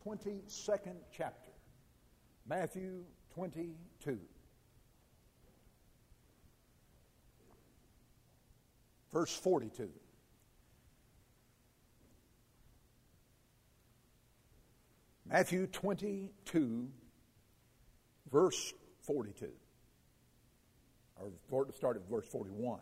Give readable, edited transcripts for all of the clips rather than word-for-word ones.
22nd chapter, Matthew 22. Verse 42. Matthew 22, verse 42. Or start at verse 41.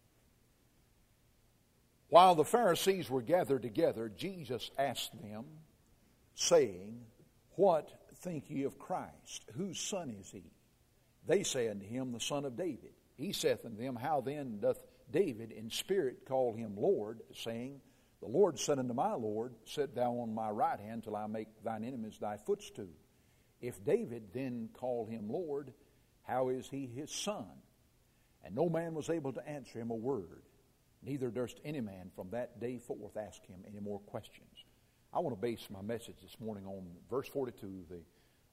While the Pharisees were gathered together, Jesus asked them, saying, What think ye of Christ? Whose son is he? They say unto him, The son of David. He saith unto them, How then doth David in spirit call him Lord, saying, The Lord said unto my Lord, Sit thou on my right hand till I make thine enemies thy footstool. If David then call him Lord, how is he his son? And no man was able to answer him a word. Neither durst any man from that day forth ask him any more questions. I want to base my message this morning on verse 42, the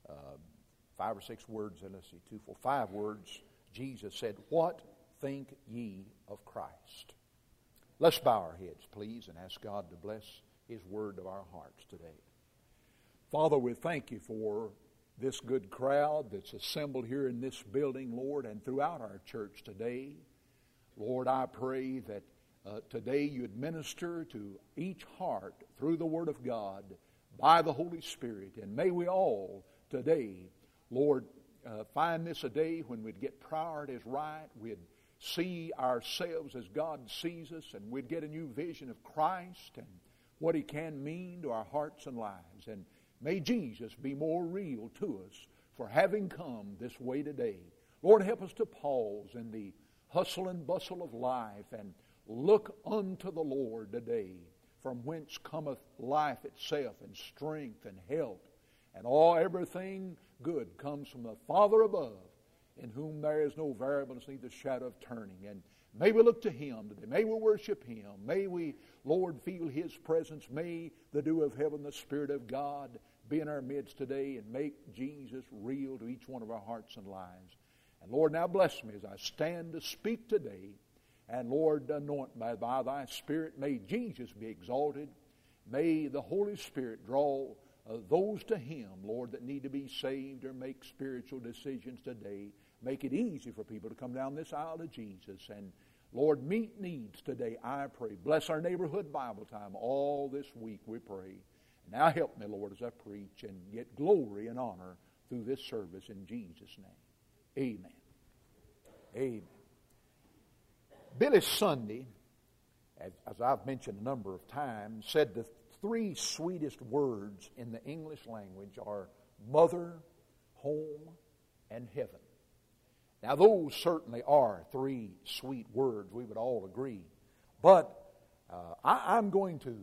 5 or 6 words, and let's see, 2, 4, 5 words. Jesus said, What think ye of Christ? Let's bow our heads, please, and ask God to bless His word of our hearts today. Father, we thank you for this good crowd that's assembled here in this building, Lord, and throughout our church today. Lord, I pray that today you'd minister to each heart through the Word of God by the Holy Spirit. And may we all today, Lord, find this a day when we'd get priorities right, we'd see ourselves as God sees us, and we'd get a new vision of Christ and what He can mean to our hearts and lives. And may Jesus be more real to us for having come this way today. Lord, help us to pause in the hustle and bustle of life and look unto the Lord today, from whence cometh life itself, and strength and help, and everything good comes from the Father above, in whom there is no variableness, neither shadow of turning. And may we look to Him today. May we worship Him. May we, Lord, feel His presence. May the dew of heaven, the Spirit of God, be in our midst today and make Jesus real to each one of our hearts and lives. And Lord, now bless me as I stand to speak today. And Lord, anoint me by Thy Spirit. May Jesus be exalted. May the Holy Spirit draw those to Him, Lord, that need to be saved or make spiritual decisions today. Make it easy for people to come down this aisle to Jesus. And Lord, meet needs today, I pray. Bless our neighborhood Bible time all this week, we pray. Now help me, Lord, as I preach and get glory and honor through this service in Jesus' name. Amen. Amen. Billy Sunday, as I've mentioned a number of times, said the 3 sweetest words in the English language are mother, home, and heaven. Now those certainly are 3 sweet words, we would all agree. But I'm going to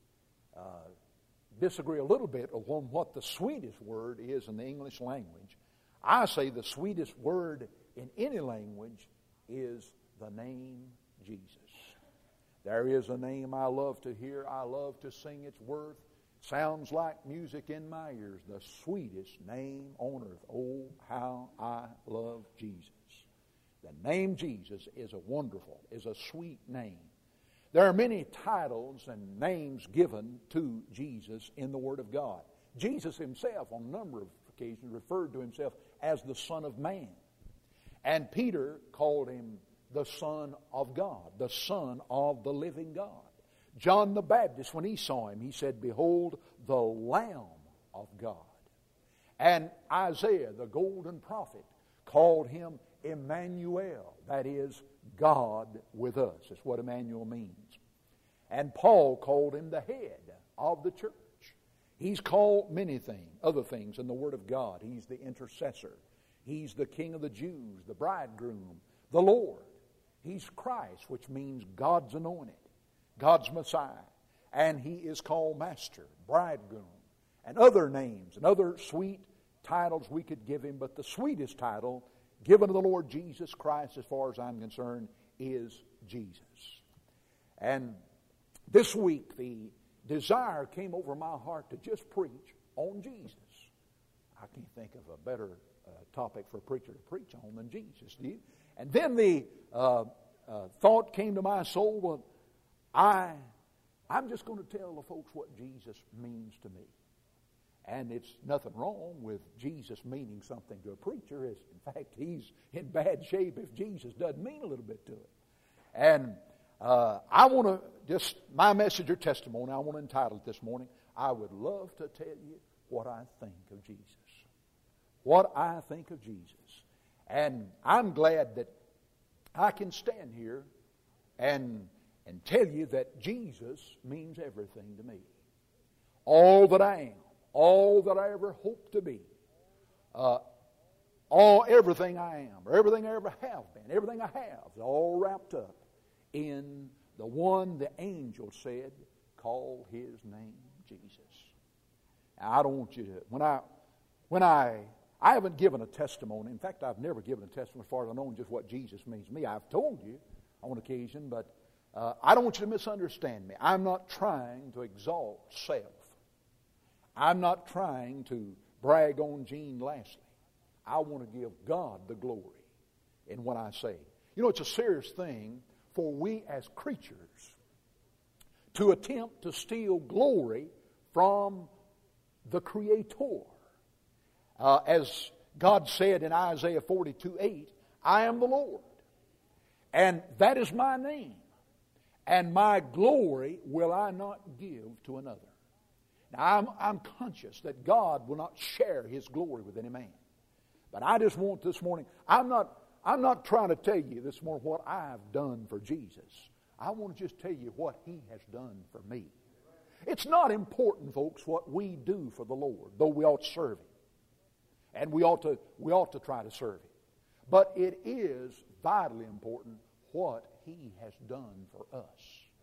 disagree a little bit on what the sweetest word is in the English language. I say the sweetest word in any language is the name Jesus. There is a name I love to hear. I love to sing its worth. Sounds like music in my ears. The sweetest name on earth. Oh, how I love Jesus. The name Jesus is a sweet name. There are many titles and names given to Jesus in the Word of God. Jesus Himself, on a number of occasions, referred to Himself as the Son of Man. And Peter called Him the Son of God, the Son of the living God. John the Baptist, when he saw Him, he said, Behold, the Lamb of God. And Isaiah, the golden prophet, called Him Emmanuel, that is, God with us. That's what Emmanuel means. And Paul called Him the head of the church. He's called many things, other things in the Word of God. He's the intercessor. He's the King of the Jews, the bridegroom, the Lord. He's Christ, which means God's anointed, God's Messiah. And He is called Master, Bridegroom, and other names and other sweet titles we could give Him. But the sweetest title given to the Lord Jesus Christ, as far as I'm concerned, is Jesus. And this week the desire came over my heart to just preach on Jesus. I can't think of a better topic for a preacher to preach on than Jesus, do you? And then the thought came to my soul, well, I'm just going to tell the folks what Jesus means to me. And it's nothing wrong with Jesus meaning something to a preacher. In fact, he's in bad shape if Jesus doesn't mean a little bit to it. And I want to just, my message or testimony, I want to entitle it this morning, I would love to tell you what I think of Jesus. What I think of Jesus. And I'm glad that I can stand here and tell you that Jesus means everything to me. All that I am, all that I ever hope to be, everything I am, or everything I ever have been, everything I have is all wrapped up in the one the angel said, call his name Jesus. Now, I don't want you to, when I haven't given a testimony. In fact, I've never given a testimony as far as I know just what Jesus means to me. I've told you on occasion, but I don't want you to misunderstand me. I'm not trying to exalt self. I'm not trying to brag on Gene Lashley. I want to give God the glory in what I say. You know, it's a serious thing for we as creatures to attempt to steal glory from the Creator. As God said in Isaiah 42:8, I am the Lord, and that is my name, and my glory will I not give to another. Now, I'm conscious that God will not share His glory with any man. But I just want this morning, I'm not trying to tell you this morning what I've done for Jesus. I want to just tell you what He has done for me. It's not important, folks, what we do for the Lord, though we ought to serve Him. And we ought to try to serve Him. But it is vitally important what He has done for us.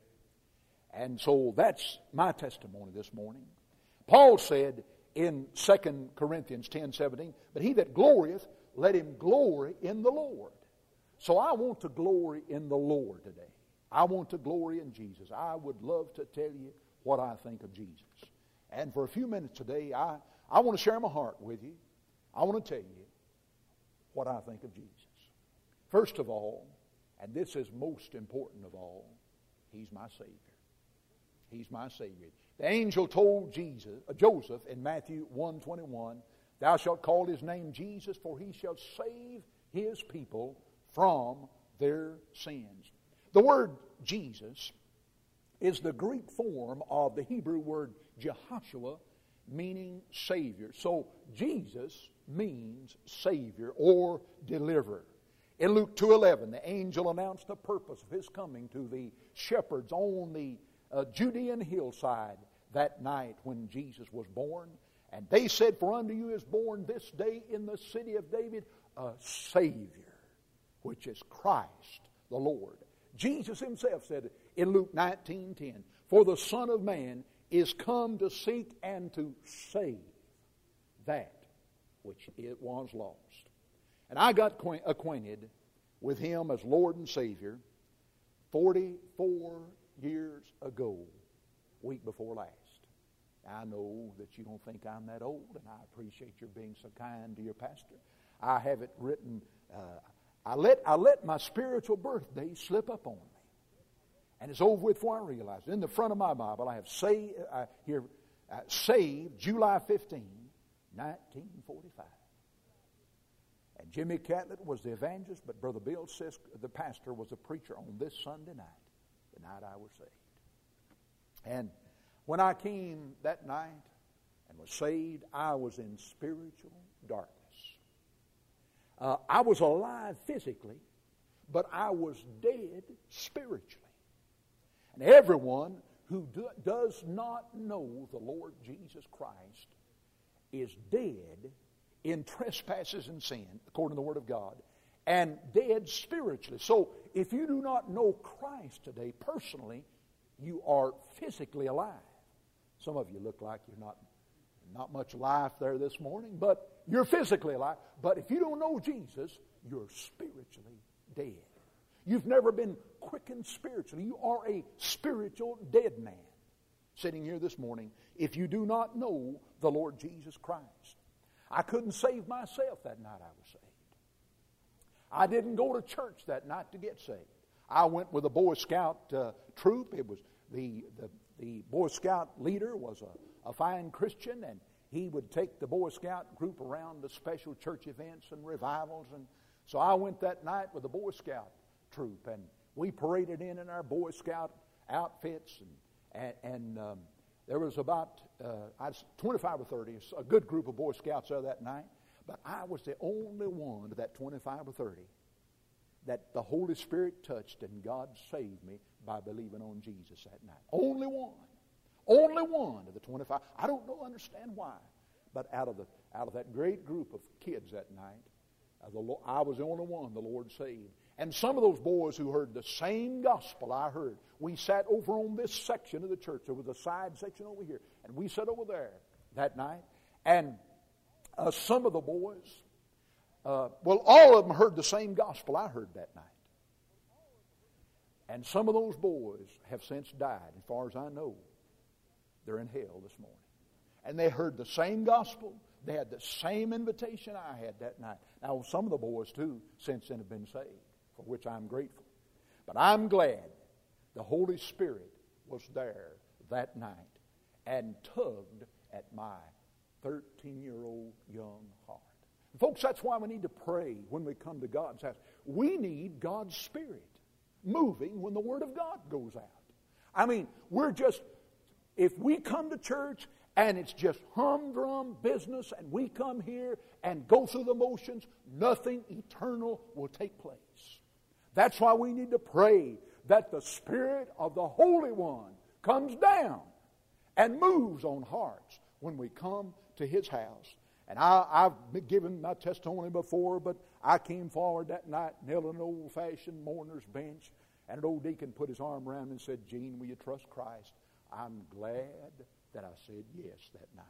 And so that's my testimony this morning. Paul said in 2 Corinthians 10:17, but he that glorieth, let him glory in the Lord. So I want to glory in the Lord today. I want to glory in Jesus. I would love to tell you what I think of Jesus. And for a few minutes today, I want to share my heart with you. I want to tell you what I think of Jesus. First of all, and this is most important of all, He's my Savior. He's my Savior. The angel told Joseph in Matthew 1:21, thou shalt call his name Jesus, for he shall save his people from their sins. The word Jesus is the Greek form of the Hebrew word Jehoshua, meaning Savior. So Jesus means Savior or Deliverer. In Luke 2:11, the angel announced the purpose of His coming to the shepherds on the Judean hillside that night when Jesus was born. And they said, for unto you is born this day in the city of David a Savior, which is Christ the Lord. Jesus Himself said in Luke 19:10, for the Son of Man is come to seek and to save that which it was lost. And I got acquainted with Him as Lord and Savior 44 years ago, week before last. I know that you don't think I'm that old, and I appreciate your being so kind to your pastor. I have it written, I let my spiritual birthday slip up on me. And it's over with before I realized it. In the front of my Bible, I have saved July 15, 1945. And Jimmy Catlett was the evangelist, but Brother Bill Sisk, the pastor, was a preacher on this Sunday night, the night I was saved. And when I came that night and was saved, I was in spiritual darkness. I was alive physically, but I was dead spiritually. And everyone who does not know the Lord Jesus Christ is dead in trespasses and sin, according to the Word of God, and dead spiritually. So if you do not know Christ today personally, you are physically alive. Some of you look like you're not much life there this morning, but you're physically alive. But if you don't know Jesus, you're spiritually dead. You've never been quickened spiritually. You are a spiritual dead man sitting here this morning if you do not know the Lord Jesus Christ. I couldn't save myself that night I was saved. I didn't go to church that night to get saved. I went with a Boy Scout troop. It was the Boy Scout leader was a fine Christian, and he would take the Boy Scout group around to special church events and revivals. And so I went that night with the Boy Scout troop, and we paraded in our Boy Scout outfits, and there was about 25 or 30, a good group of Boy Scouts there that night, but I was the only one of that 25 or 30 that the Holy Spirit touched, and God saved me by believing on Jesus that night. Only one. Only one of the 25. I don't understand why, but out of that great group of kids that night, I was the only one the Lord saved. And some of those boys who heard the same gospel I heard, we sat over on this section of the church. There was a side section over here, and we sat over there that night. And some of the boys, all of them heard the same gospel I heard that night. And some of those boys have since died. As far as I know, they're in hell this morning. And they heard the same gospel. They had the same invitation I had that night. Now, some of the boys, too, since then have been saved, for which I'm grateful. But I'm glad the Holy Spirit was there that night and tugged at my 13-year-old young heart. And folks, that's why we need to pray when we come to God's house. We need God's Spirit moving when the Word of God goes out. I mean, if we come to church and it's just humdrum business and we come here and go through the motions, nothing eternal will take place. That's why we need to pray that the Spirit of the Holy One comes down and moves on hearts when we come to His house. And I've been given my testimony before, but I came forward that night, knelt on an old-fashioned mourner's bench, and an old deacon put his arm around me and said, "Gene, will you trust Christ?" I'm glad that I said yes that night.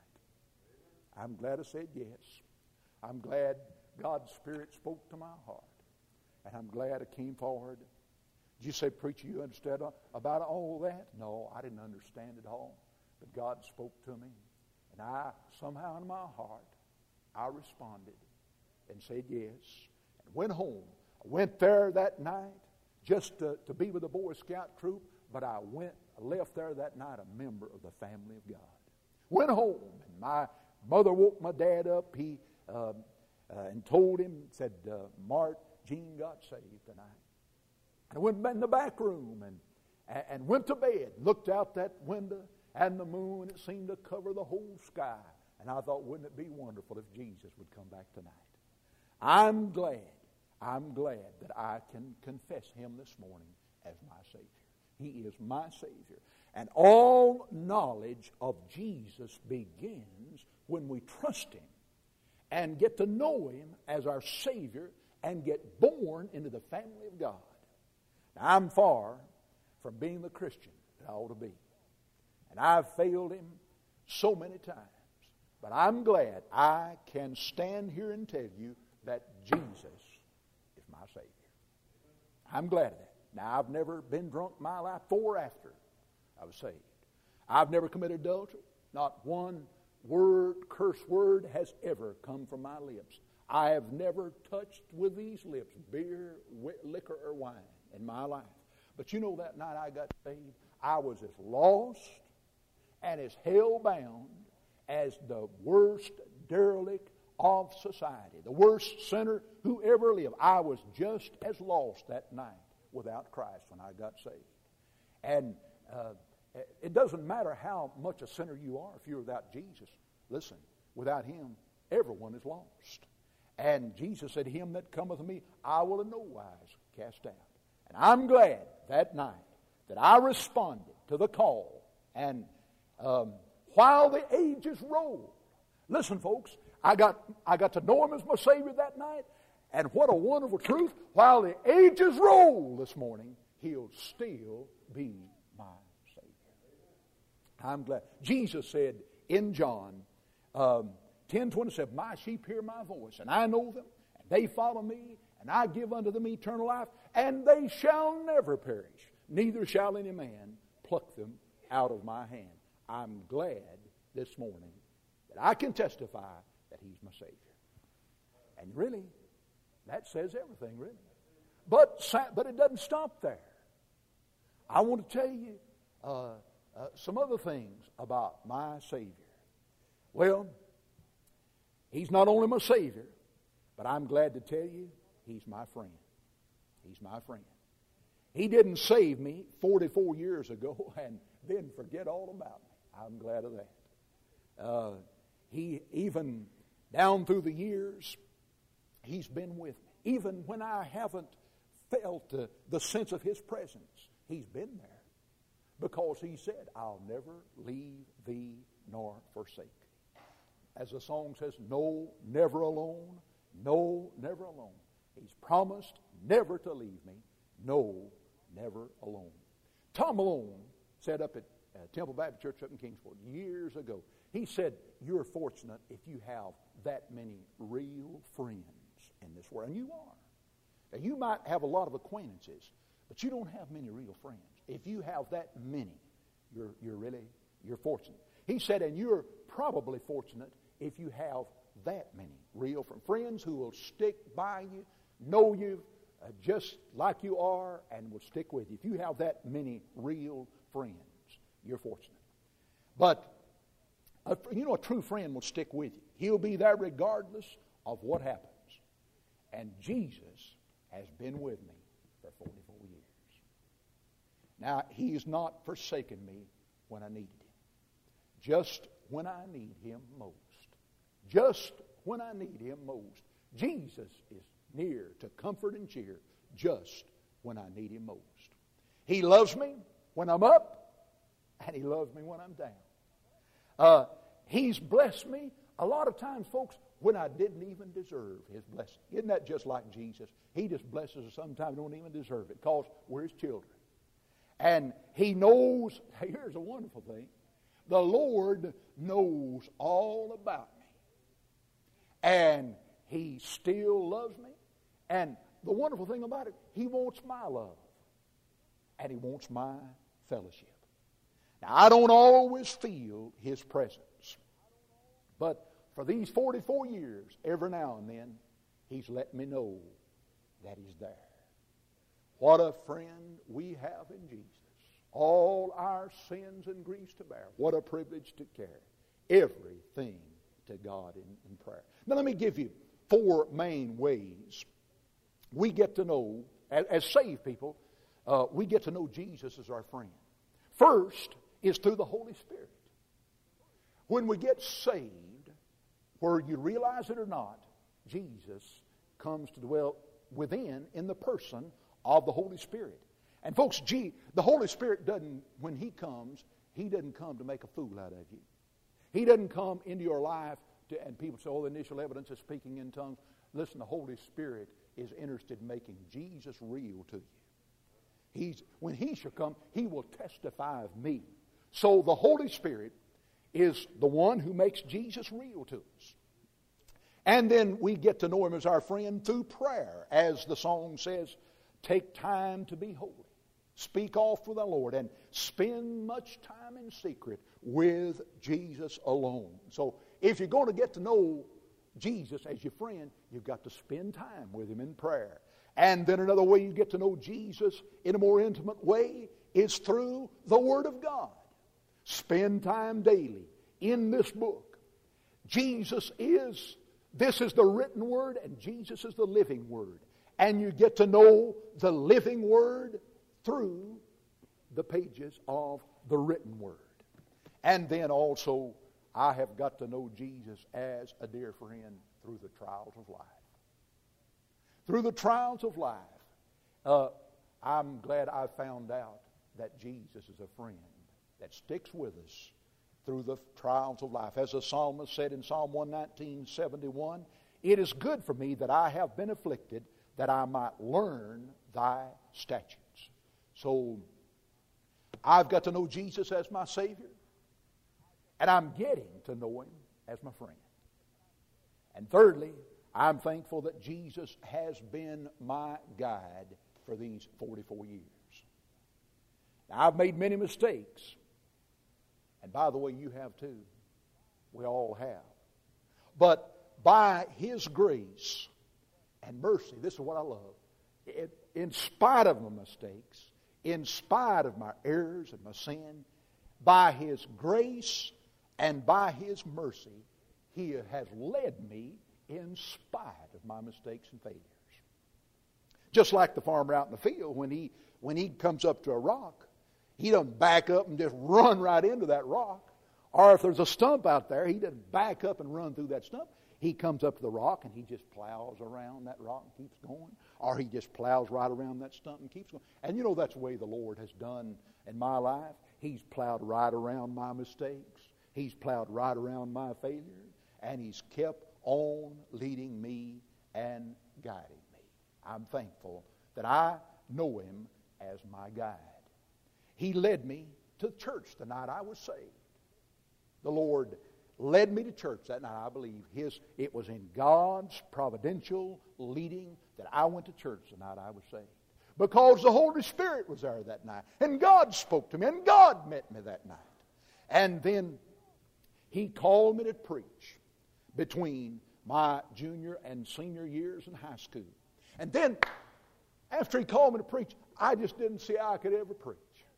I'm glad I said yes. I'm glad God's Spirit spoke to my heart. And I'm glad I came forward. Did you say, "Preacher, you understood about all that?" No, I didn't understand it all. But God spoke to me. And I, somehow in my heart, I responded and said yes. And went home. I went there that night just to be with the Boy Scout troop. But I left there that night a member of the family of God. Went home, and my mother woke my dad up. He and told him, said, "Mart, Gene got saved tonight." And I went in the back room and went to bed. Looked out that window, and the moon, it seemed to cover the whole sky. And I thought, wouldn't it be wonderful if Jesus would come back tonight? I'm glad that I can confess Him this morning as my Savior. He is my Savior. And all knowledge of Jesus begins when we trust Him and get to know Him as our Savior and get born into the family of God. Now, I'm far from being the Christian that I ought to be. And I've failed Him so many times. But I'm glad I can stand here and tell you that Jesus is my Savior. I'm glad of that. Now, I've never been drunk in my life before or after I was saved. I've never committed adultery. Not one curse word has ever come from my lips. I have never touched with these lips beer, liquor, or wine in my life. But you know, that night I got saved, I was as lost and as hell-bound as the worst derelict of society, the worst sinner who ever lived. I was just as lost that night without Christ when I got saved. And it doesn't matter how much a sinner you are if you're without Jesus. Listen, without Him, everyone is lost. And Jesus said, "Him that cometh to me, I will in no wise cast out." And I'm glad that night that I responded to the call. And while the ages roll, listen, folks, I got to know Him as my Savior that night. And what a wonderful truth. While the ages roll this morning, He'll still be my Savior. I'm glad. Jesus said in John 10:27, "My sheep hear my voice, and I know them, and they follow me, and I give unto them eternal life, and they shall never perish, neither shall any man pluck them out of my hand." I'm glad this morning that I can testify that He's my Savior. And really, that says everything, really. But it doesn't stop there. I want to tell you some other things about my Savior. Well, He's not only my Savior, but I'm glad to tell you, He's my friend. He's my friend. He didn't save me 44 years ago and then forget all about me. I'm glad of that. He, even down through the years, He's been with me. Even when I haven't felt the sense of His presence, He's been there. Because He said, I'll never leave thee nor forsake thee. As the song says, no, never alone. No, never alone. He's promised never to leave me. No, never alone. Tom Malone said up at Temple Baptist Church up in Kingsport years ago, he said, you're fortunate if you have that many real friends in this world. And you are. Now, you might have a lot of acquaintances, but you don't have many real friends. If you have that many, you're fortunate. He said, and you're probably fortunate if you have that many real friends who will stick by you, know you just like you are, and will stick with you. If you have that many real friends, you're fortunate. But a true friend will stick with you. He'll be there regardless of what happens. And Jesus has been with me for 44 years. Now, He's not forsaken me when I needed Him. Just when I need Him most. Just when I need Him most. Jesus is near to comfort and cheer just when I need Him most. He loves me when I'm up, and He loves me when I'm down. He's blessed me a lot of times, folks, when I didn't even deserve His blessing. Isn't that just like Jesus? He just blesses us sometimes we don't even deserve it because we're His children. And He knows, here's a wonderful thing, the Lord knows all about me. And He still loves me. And the wonderful thing about it, He wants my love. And He wants my fellowship. Now, I don't always feel His presence. But for these 44 years, every now and then, He's let me know that He's there. What a friend we have in Jesus. All our sins and griefs to bear. What a privilege to carry everything to God in prayer. Now let me give you 4 main ways we get to know, as saved people, we get to know Jesus as our friend. First is through the Holy Spirit. When we get saved, whether you realize it or not, Jesus comes to dwell within in the person of the Holy Spirit. And folks, the Holy Spirit doesn't, when He comes, He doesn't come to make a fool out of you. He doesn't come into your life and people say, oh, the initial evidence is speaking in tongues. Listen, the Holy Spirit is interested in making Jesus real to you. When He shall come, He will testify of me. So the Holy Spirit is the one who makes Jesus real to us. And then we get to know Him as our friend through prayer. As the song says, take time to be holy. Speak oft with the Lord and spend much time in secret with Jesus alone. So if you're going to get to know Jesus as your friend, you've got to spend time with Him in prayer. And then another way you get to know Jesus in a more intimate way is through the Word of God. Spend time daily in this book. This is the written Word, and Jesus is the living Word. And you get to know the living Word through the pages of the written Word. And then also, I have got to know Jesus as a dear friend through the trials of life. Through the trials of life, I'm glad I found out that Jesus is a friend that sticks with us through the trials of life. As the psalmist said in Psalm 119:71, it is good for me that I have been afflicted, that I might learn thy statutes. So, I've got to know Jesus as my Savior, and I'm getting to know Him as my friend. And thirdly, I'm thankful that Jesus has been my guide for these 44 years. Now, I've made many mistakes, and by the way, you have too. We all have. But by His grace and mercy, this is what I love, in spite of my mistakes, in spite of my errors and my sin, by His grace and by His mercy, He has led me in spite of my mistakes and failures. Just like the farmer out in the field, when he comes up to a rock, he doesn't back up and just run right into that rock. Or if there's a stump out there, he doesn't back up and run through that stump. He comes up to the rock and he just plows around that rock and keeps going. Or he just plows right around that stump and keeps going. And you know that's the way the Lord has done in my life. He's plowed right around my mistakes. He's plowed right around my failures. And He's kept on leading me and guiding me. I'm thankful that I know Him as my guide. He led me to church the night I was saved. The Lord led me to church that night. I believe it was in God's providential leading that I went to church the night I was saved. Because the Holy Spirit was there that night. And God spoke to me. And God met me that night. And then He called me to preach between my junior and senior years in high school. And then, after He called me to preach, I just didn't see how I could ever preach.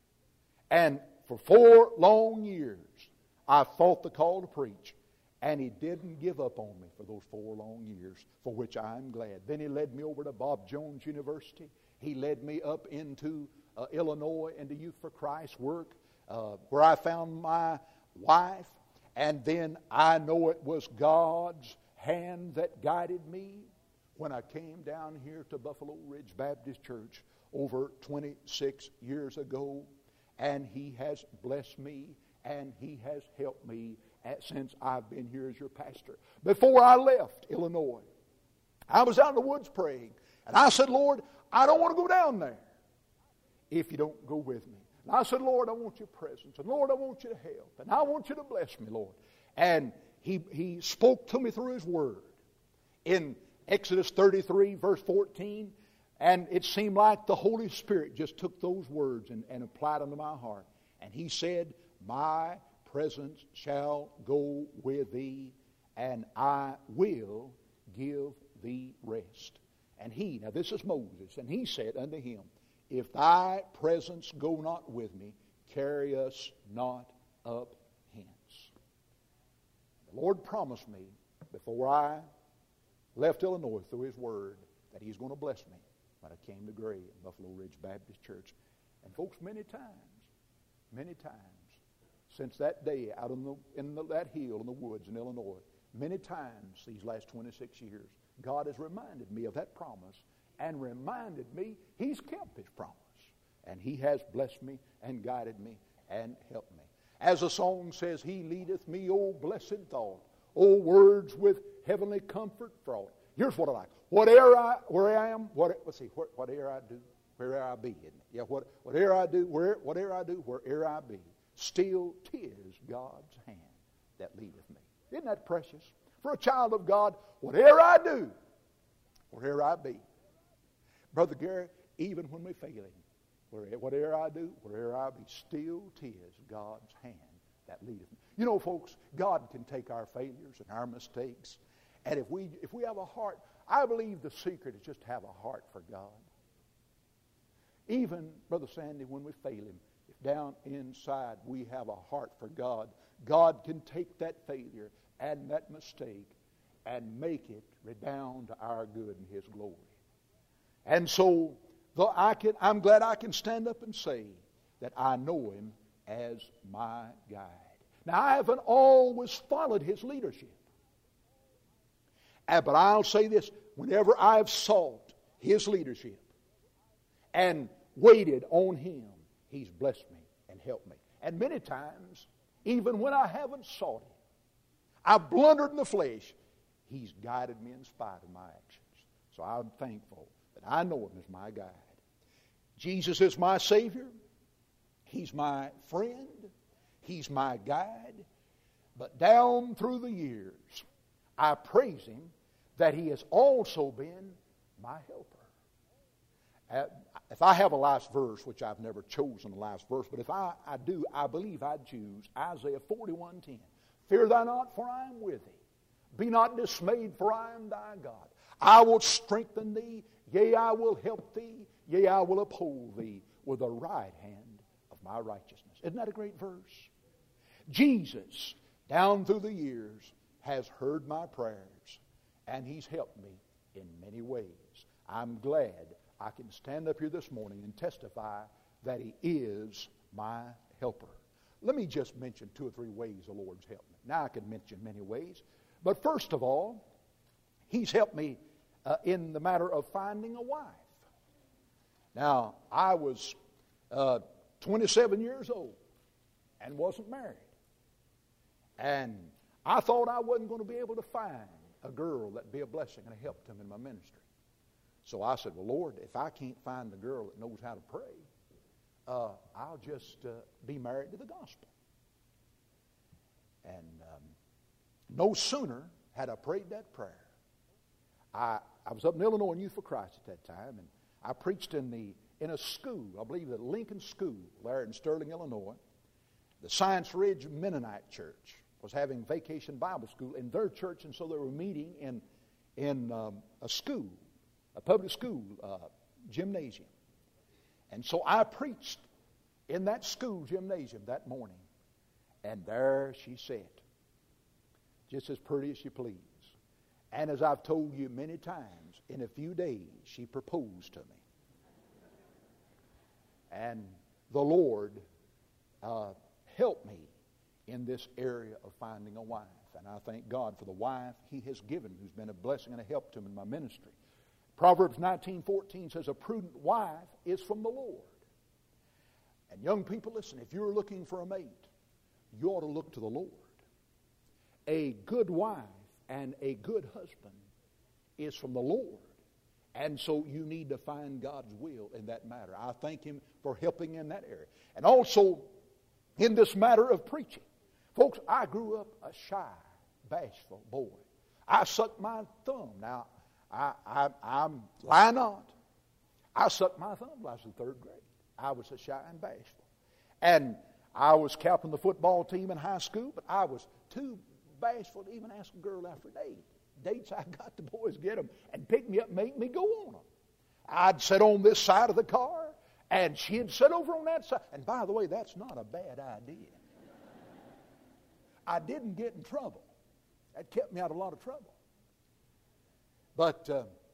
And for 4 long years, I fought the call to preach. And He didn't give up on me for those 4 long years, for which I am glad. Then He led me over to Bob Jones University. He led me up into Illinois, into Youth for Christ work, where I found my wife. And then I know it was God's hand that guided me when I came down here to Buffalo Ridge Baptist Church over 26 years ago. And He has blessed me and He has helped me since I've been here as your pastor. Before I left Illinois, I was out in the woods praying. And I said, Lord, I don't want to go down there if You don't go with me. And I said, Lord, I want Your presence. And Lord, I want You to help. And I want You to bless me, Lord. And He spoke to me through His Word. In Exodus 33, verse 14, and it seemed like the Holy Spirit just took those words and applied them to my heart. And He said, my presence shall go with thee, and I will give thee rest. And now this is Moses, and he said unto him, if thy presence go not with me, carry us not up hence. The Lord promised me before I left Illinois through His Word that He's going to bless me when I came to Gray at Buffalo Ridge Baptist Church. And folks, many times, since that day out that hill in the woods in Illinois, many times these last 26 years, God has reminded me of that promise and reminded me He's kept His promise. And He has blessed me and guided me and helped me. As the song says, He leadeth me, O blessed thought, O words with heavenly comfort fraught. Here's what I like. Whate'er I am, whate'er I do, where'er I be. Isn't it? Yeah, whate'er I do, whatever I do, where'er I be, still 'tis God's hand that leadeth me. Isn't that precious? For a child of God, whatever I do, wherever I be. Brother Gary, even when we fail Him, whatever I do, wherever I be, still 'tis God's hand that leadeth me. You know, folks, God can take our failures and our mistakes, and if we have a heart, I believe the secret is just to have a heart for God. Even, Brother Sandy, when we fail Him, if down inside we have a heart for God, God can take that failure and that mistake and make it redound to our good and His glory. And so, I'm glad I can stand up and say that I know Him as my guide. Now, I haven't always followed His leadership. But I'll say this, whenever I've sought His leadership and waited on Him, He's blessed me and helped me. And many times, even when I haven't sought Him, I've blundered in the flesh, He's guided me in spite of my actions. So I'm thankful that I know Him as my guide. Jesus is my Savior. He's my friend. He's my guide. But down through the years, I praise Him that He has also been my helper. If I have a life's verse, which I've never chosen a life's verse, but if I do, I believe I'd choose Isaiah 41:10. Fear thou not, for I am with thee. Be not dismayed, for I am thy God. I will strengthen thee, yea, I will help thee, yea, I will uphold thee with the right hand of my righteousness. Isn't that a great verse? Jesus, down through the years, has heard my prayers, and He's helped me in many ways. I'm glad I can stand up here this morning and testify that He is my helper. Let me just mention 2 or 3 ways the Lord's helped me. Now I could mention many ways, but first of all, He's helped me in the matter of finding a wife. Now, I was 27 years old and wasn't married. And I thought I wasn't going to be able to find a girl that'd be a blessing and a help to me in my ministry. So I said, well, Lord, if I can't find a girl that knows how to pray, I'll just be married to the gospel. And no sooner had I prayed that prayer, I was up in Illinois in Youth for Christ at that time, and I preached in a school, I believe the Lincoln School there in Sterling, Illinois. The Science Ridge Mennonite Church was having vacation Bible school in their church, and so they were meeting in a school, a public school gymnasium. And so I preached in that school gymnasium that morning, and there she sat, just as pretty as you please. And as I've told you many times, in a few days she proposed to me. And the Lord helped me in this area of finding a wife. And I thank God for the wife He has given, who's been a blessing and a help to me in my ministry. Proverbs 19:14 says, a prudent wife is from the Lord. And young people, listen, if you're looking for a mate, you ought to look to the Lord. A good wife and a good husband is from the Lord. And so you need to find God's will in that matter. I thank Him for helping in that area. And also in this matter of preaching. Folks, I grew up a shy, bashful boy. I sucked my thumb. Now, I'm lying not. I sucked my thumb when I was in 3rd grade. I was a shy and bashful. And I was captain of the football team in high school, but I was too bashful to even ask a girl out for a date. Dates I got, the boys get them and pick me up and make me go on them. I'd sit on this side of the car, and she'd sit over on that side. And by the way, that's not a bad idea. I didn't get in trouble. That kept me out of a lot of trouble. But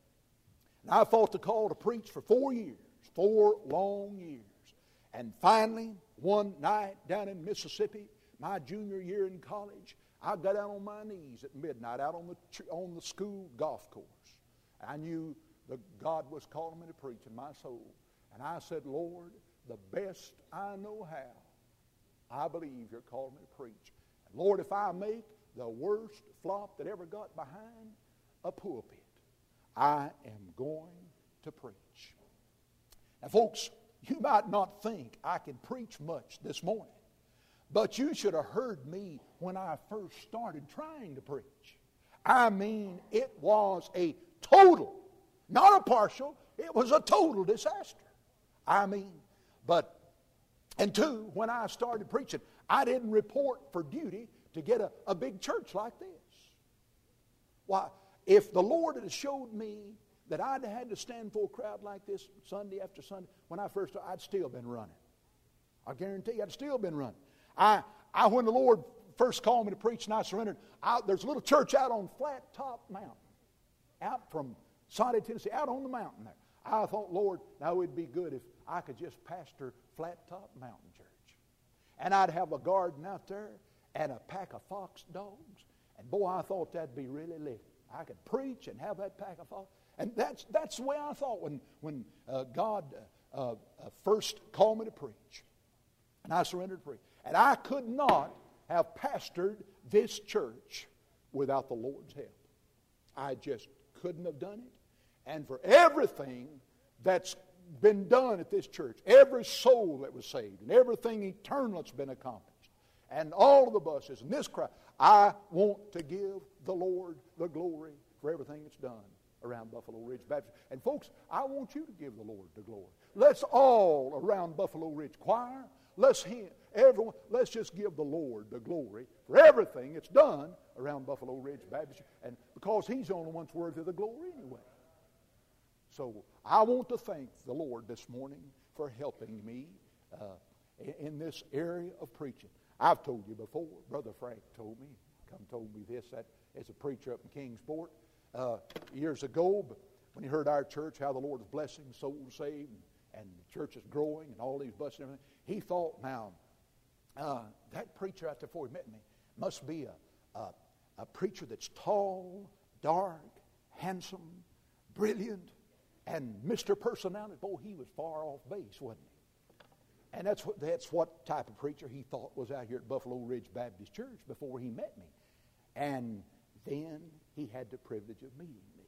I fought the call to preach for 4 years, 4 long years. And finally, one night down in Mississippi, my junior year in college, I got down on my knees at midnight out on the school golf course. I knew that God was calling me to preach in my soul. And I said, Lord, the best I know how, I believe You're calling me to preach. And Lord, if I make the worst flop that ever got behind a pulpit, I am going to preach. Now, folks, you might not think I can preach much this morning. But you should have heard me when I first started trying to preach. I mean, it was a total, not a partial, it was a total disaster. I mean, and 2, when I started preaching, I didn't report for duty to get a big church like this. Why, if the Lord had showed me that I'd had to stand for a crowd like this Sunday after Sunday, when I first started, I'd still been running. I guarantee you, I'd still been running. When the Lord first called me to preach and I surrendered, there's a little church out on Flat Top Mountain, out from Soddy, Tennessee, out on the mountain there. I thought, Lord, now it'd be good if I could just pastor Flat Top Mountain Church. And I'd have a garden out there and a pack of fox dogs. And boy, I thought that'd be really lit. I could preach and have that pack of fox. And that's the way I thought when God first called me to preach. And I surrendered to preach. And I could not have pastored this church without the Lord's help. I just couldn't have done it. And for everything that's been done at this church, every soul that was saved, and everything eternal that's been accomplished, and all of the buses and this crowd, I want to give the Lord the glory for everything that's done around Buffalo Ridge Baptist. And folks, I want you to give the Lord the glory. Let's all around Buffalo Ridge Choir, let's just give the Lord the glory for everything that's done around Buffalo Ridge Baptist, and because He's the only one that's worthy of the glory anyway. So I want to thank the Lord this morning for helping me in this area of preaching. I've told you before, Brother Frank told me come told me this, that as a preacher up in Kingsport years ago, but when he heard our church, how the Lord is blessing souls saved, and the church is growing, and all these buses and everything, he thought, now, that preacher out there before he met me must be a preacher that's tall, dark, handsome, brilliant, and Mr. Personality. Boy, he was far off base, wasn't he? And that's what type of preacher he thought was out here at Buffalo Ridge Baptist Church before he met me. And then he had the privilege of meeting me.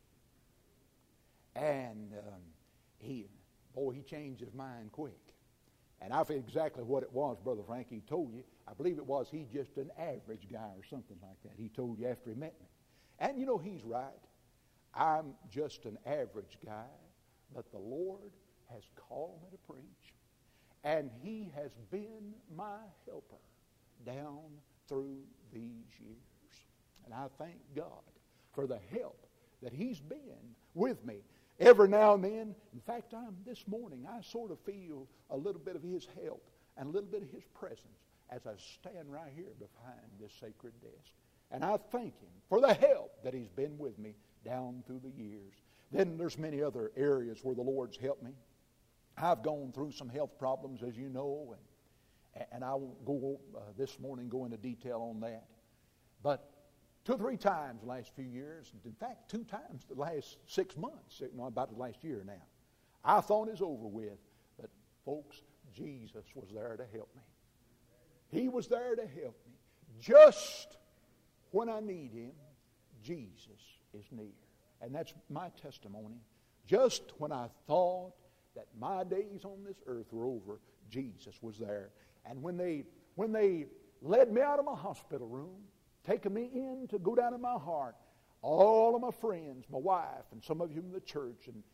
And he changed his mind quick. And I forget exactly what it was, Brother Frank, he told you. I believe it was he's just an average guy or something like that. He told you after he met me. And you know, he's right. I'm just an average guy, but the Lord has called me to preach. And he has been my helper down through these years. And I thank God for the help that he's been with me. Every now and then, in fact, this morning, I sort of feel a little bit of his help and a little bit of his presence as I stand right here behind this sacred desk. And I thank him for the help that he's been with me down through the years. Then there's many other areas where the Lord's helped me. I've gone through some health problems, as you know, and I won't go this morning go into detail on that. But 2 or 3 times the last few years, in fact, 2 times the last 6 months, about the last year now, I thought it was over with. But folks, Jesus was there to help me. He was there to help me. Just when I need him, Jesus is near. And that's my testimony. Just when I thought that my days on this earth were over, Jesus was there. And when they led me out of my hospital room, taking me in to go down in my heart, all of my friends, my wife, and some of you in the church, and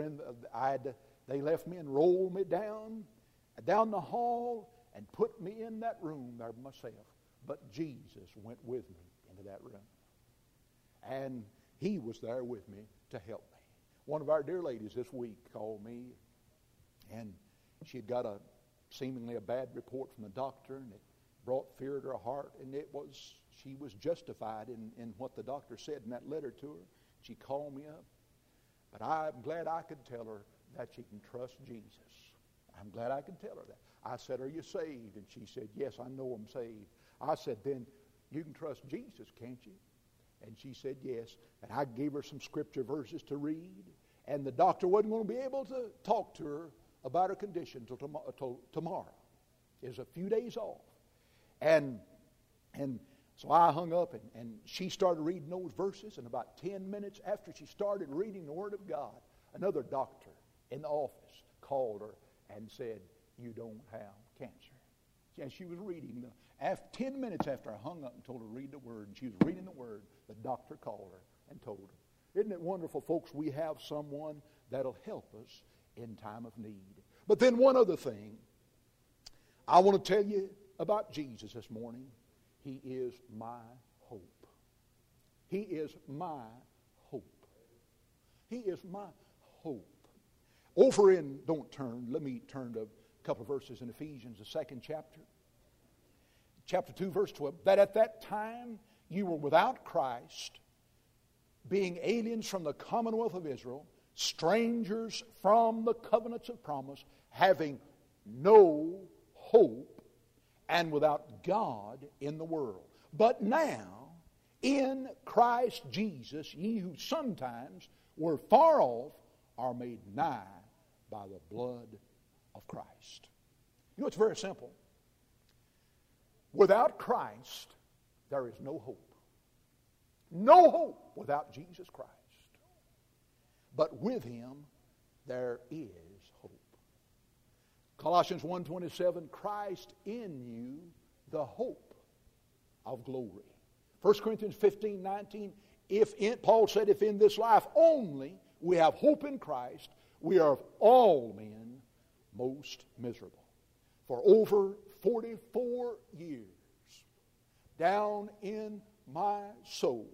they left me and rolled me down the hall and put me in that room there myself. But Jesus went with me into that room. And he was there with me to help me. One of our dear ladies this week called me, and she had got seemingly a bad report from the doctor, and it brought fear to her heart, and she was justified in what the doctor said in that letter to her. She called me up. But I'm glad I could tell her that she can trust Jesus. I'm glad I could tell her that. I said, "Are you saved?" And she said, "Yes, I know I'm saved." I said, "Then you can trust Jesus, can't you?" And she said, "Yes." And I gave her some scripture verses to read. And the doctor wasn't going to be able to talk to her about her condition till tomorrow. It was a few days off. And so I hung up, and she started reading those verses. And about 10 minutes after she started reading the Word of God, another doctor in the office called her and said, "You don't have cancer." And she was reading 10 minutes after I hung up and told her to read the Word, and she was reading the Word, the doctor called her and told her. Isn't it wonderful, folks, we have someone that'll help us in time of need. But then one other thing I want to tell you about Jesus this morning. He is my hope. He is my hope. He is my hope. Let me turn to a couple of verses in Ephesians, the 2nd chapter. Chapter 2, verse 12. That at that time you were without Christ, being aliens from the commonwealth of Israel, strangers from the covenants of promise, having no hope, and without God in the world. But now, in Christ Jesus, ye who sometimes were far off are made nigh by the blood of Christ. You know, it's very simple. Without Christ, there is no hope. No hope without Jesus Christ. But with him, there is hope. Colossians 1:27, Christ in you, the hope of glory. 1 Corinthians 15:19, Paul said, if in this life only we have hope in Christ, we are of all men most miserable. For over 44 years, down in my soul,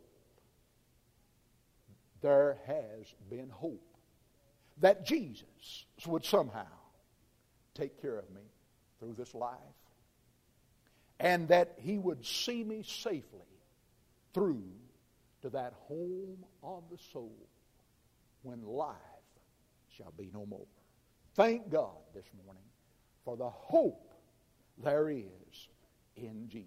there has been hope that Jesus would somehow take care of me through this life, and that he would see me safely through to that home of the soul when life shall be no more. Thank God this morning for the hope there is in Jesus.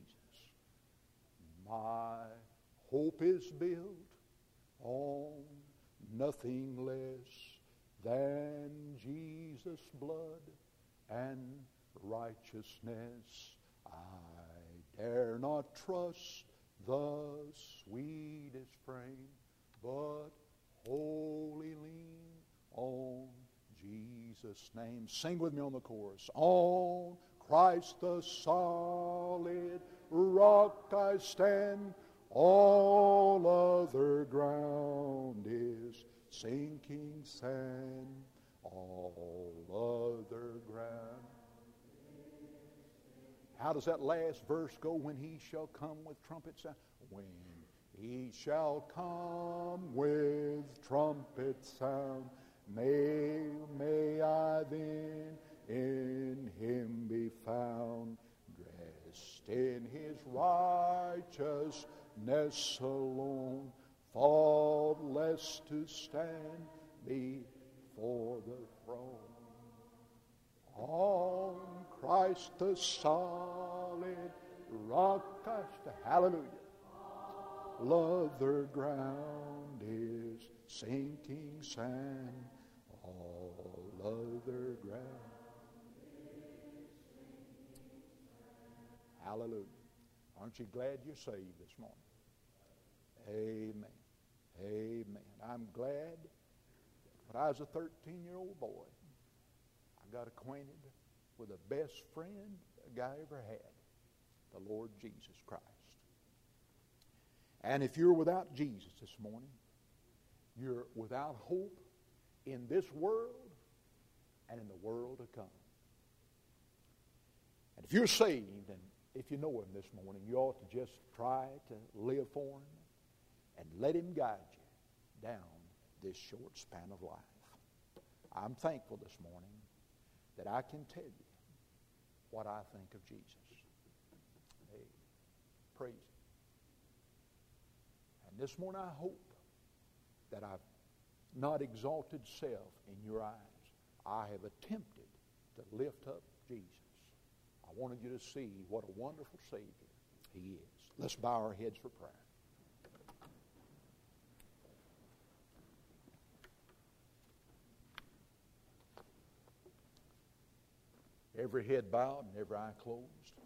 My hope is built on nothing less than Jesus' blood and righteousness. I dare not trust the sweetest frame, but wholly lean on Jesus' name. Sing with me on the chorus. On Christ the solid rock I stand, all other ground is sinking sand, all other ground. How does that last verse go? When he shall come with trumpet sound. When he shall come with trumpet sound, may I then in him be found, dressed in his righteousness alone, faultless to stand before the throne. On Christ the solid rock I stand. Hallelujah. Other ground is sinking sand, all other ground. Hallelujah. Aren't you glad you're saved this morning? Amen. Amen. I'm glad that when I was a 13-year-old boy, I got acquainted with the best friend a guy ever had, the Lord Jesus Christ. And if you're without Jesus this morning, you're without hope in this world and in the world to come. And if you're saved and if you know him this morning, you ought to just try to live for him and let him guide you down this short span of life. I'm thankful this morning that I can tell you what I think of Jesus. Hey, praise him. And this morning I hope that I've not exalted self in your eyes. I have attempted to lift up Jesus. I wanted you to see what a wonderful Savior he is. Let's bow our heads for prayer. Every head bowed and every eye closed.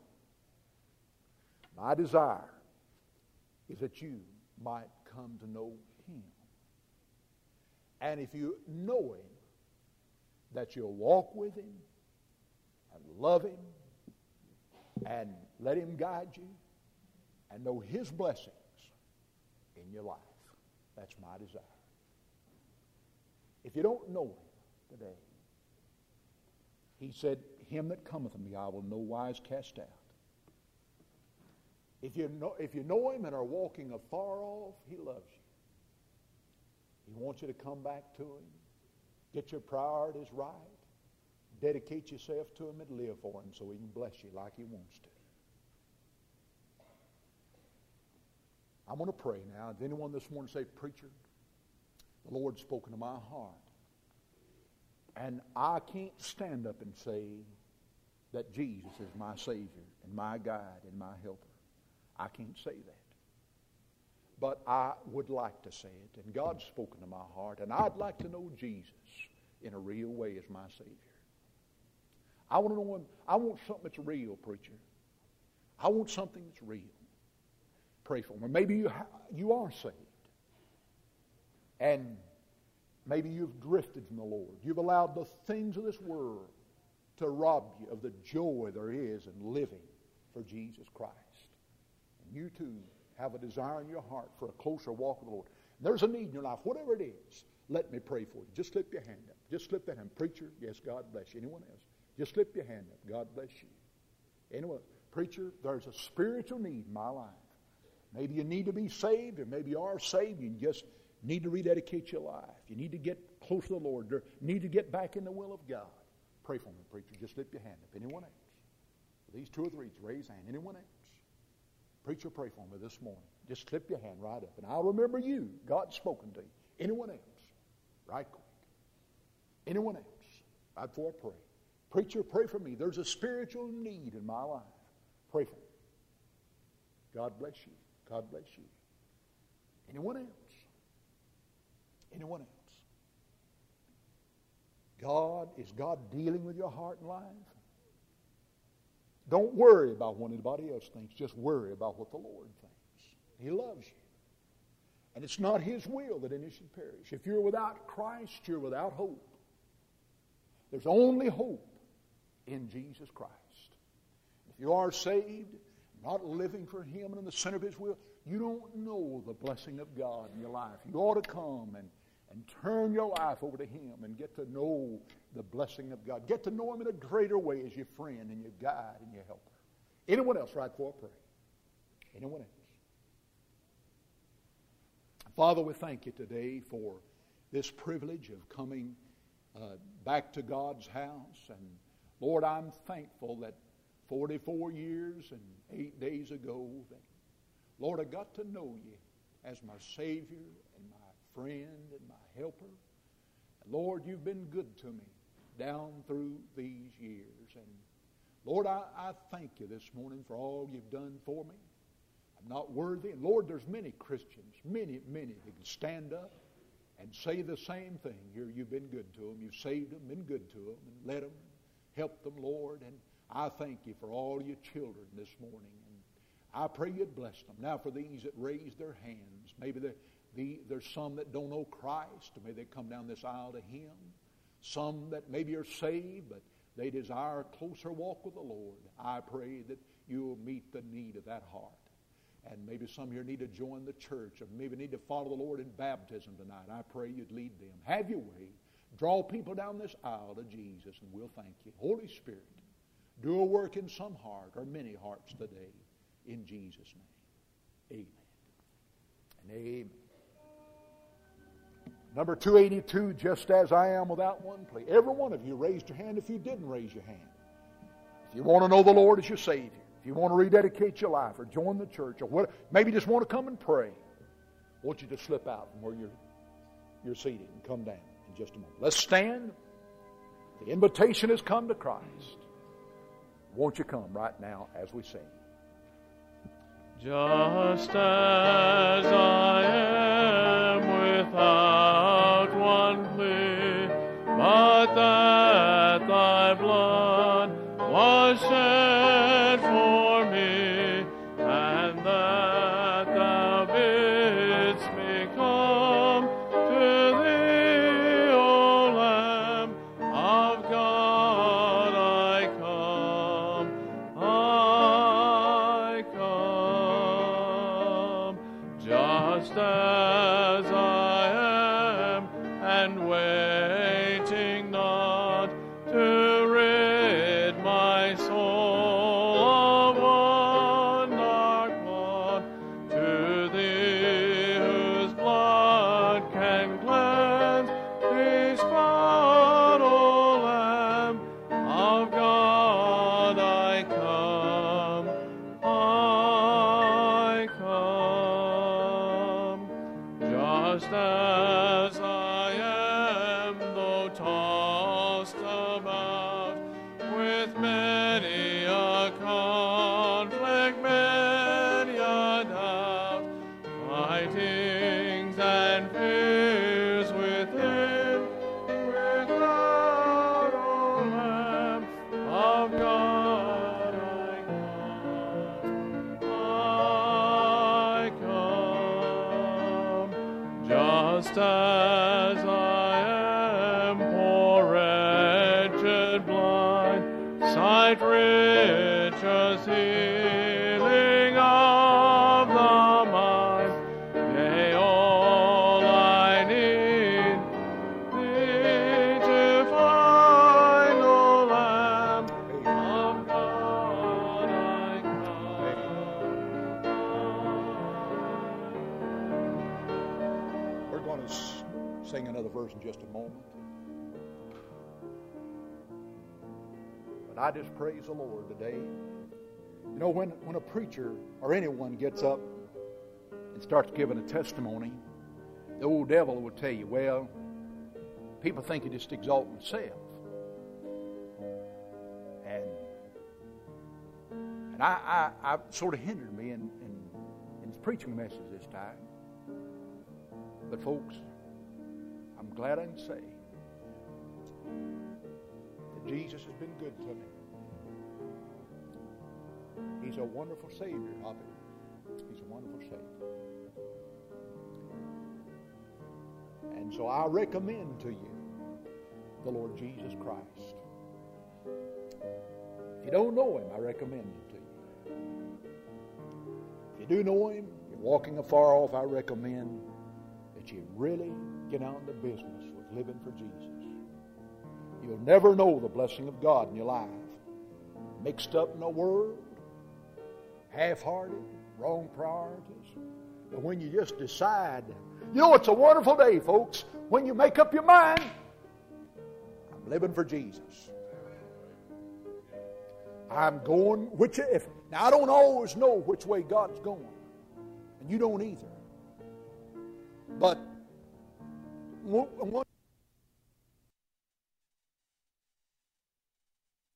My desire is that you might come to know him. And if you know him, that you'll walk with him and love him and let him guide you and know his blessings in your life. That's my desire. If you don't know him today, he said, him that cometh to me I will no wise cast out. If you know him and are walking afar off, he loves you. He wants you to come back to him, get your priorities right, dedicate yourself to him and live for him so he can bless you like he wants to. I'm going to pray now. If anyone this morning say, preacher, the Lord's spoken to my heart. And I can't stand up and say that Jesus is my Savior and my guide and my helper. I can't say that. But I would like to say it. And God's spoken to my heart. And I'd like to know Jesus in a real way as my Savior. I want to know him. I want something that's real, preacher. I want something that's real. Pray for me. Maybe you are saved. And maybe you've drifted from the Lord. You've allowed the things of this world to rob you of the joy there is in living for Jesus Christ. And you too have a desire in your heart for a closer walk with the Lord. There's a need in your life, whatever it is. Let me pray for you. Just slip your hand up. Just slip that hand. Preacher, yes, God bless you. Anyone else? Just slip your hand up. God bless you. Anyone? Preacher, there's a spiritual need in my life. Maybe you need to be saved, or maybe you are saved. You just need to rededicate your life. You need to get close to the Lord. You need to get back in the will of God. Pray for me, preacher. Just slip your hand up. Anyone else? These two or three, raise hand. Anyone else? Preacher, pray for me this morning. Just slip your hand right up, and I'll remember you. God's spoken to you. Anyone else? Right quick. Anyone else? Right before I pray. Preacher, pray for me. There's a spiritual need in my life. Pray for me. God bless you. God bless you. Anyone else? Anyone else? Is God dealing with your heart and life? Don't worry about what anybody else thinks. Just worry about what the Lord thinks. He loves you. And it's not His will that any should perish. If you're without Christ, you're without hope. There's only hope in Jesus Christ. If you are saved, not living for Him and in the center of His will, you don't know the blessing of God in your life. You ought to come and turn your life over to Him and get to know the blessing of God. Get to know Him in a greater way as your friend and your guide and your helper. Anyone else right before I pray? Anyone else? Father, we thank you today for this privilege of coming back to God's house. And Lord, I'm thankful that 44 years and 8 days ago, that, Lord, I got to know you as my Savior and my friend and my helper. And Lord, you've been good to me down through these years. And Lord, I thank you this morning for all you've done for me. I'm not worthy. And Lord, there's many Christians, many that can stand up and say the same thing. You've been good to them. You've saved them, been good to them, and led them, helped them, Lord. And I thank you for all your children this morning. And I pray you'd bless them. Now for these that raise their hands, maybe there's some that don't know Christ. May they come down this aisle to Him. Some that maybe are saved, but they desire a closer walk with the Lord. I pray that you'll meet the need of that heart. And maybe some here need to join the church, or maybe need to follow the Lord in baptism tonight. I pray you'd lead them. Have your way. Draw people down this aisle to Jesus, and we'll thank you. Holy Spirit, do a work in some heart or many hearts today. In Jesus' name. Amen. And amen. Number 282, just as I am without one plea. Every one of you raised your hand if you didn't raise your hand. If you want to know the Lord as your Savior, if you want to rededicate your life or join the church, or what, maybe just want to come and pray, I want you to slip out from where you're seated and come down in just a moment. Let's stand. The invitation has come to Christ. Won't you come right now as we sing? Just as I am without one plea, but that thy blood was shed for me, and that thou bidst me come to thee, O Lamb of God, I come, just as I am, and waiting not to rid my soul of one dark bond, to thee whose blood can cleanse this spot, O Lamb of God, I come, just as I am, though tossed about with many a conflict, many a doubt, fightings and fears within, without, O Lamb of God, I come, just as I am, poor, wretched, blind, sight rich as healing of the mind, yea, all I need thee to find, O Lamb of God, I come. We're going to sing another verse in just a moment. But I just praise the Lord today. You know, when a preacher or anyone gets up and starts giving a testimony, the old devil will tell you, well, people think he just exalts himself. And I sort of hindered me in his preaching message this time. But folks, I'm glad I can say that Jesus has been good to me. He's a wonderful Savior, Hoppy. He's a wonderful Savior. And so I recommend to you the Lord Jesus Christ. If you don't know Him, I recommend Him to you. If you do know Him, you're walking afar off, I recommend that you really get out into business with living for Jesus. You'll never know the blessing of God in your life. Mixed up in the world, half-hearted, wrong priorities. But when you just decide, you know, it's a wonderful day, folks, when you make up your mind, I'm living for Jesus. I'm going, now I don't always know which way God's going, and you don't either. But one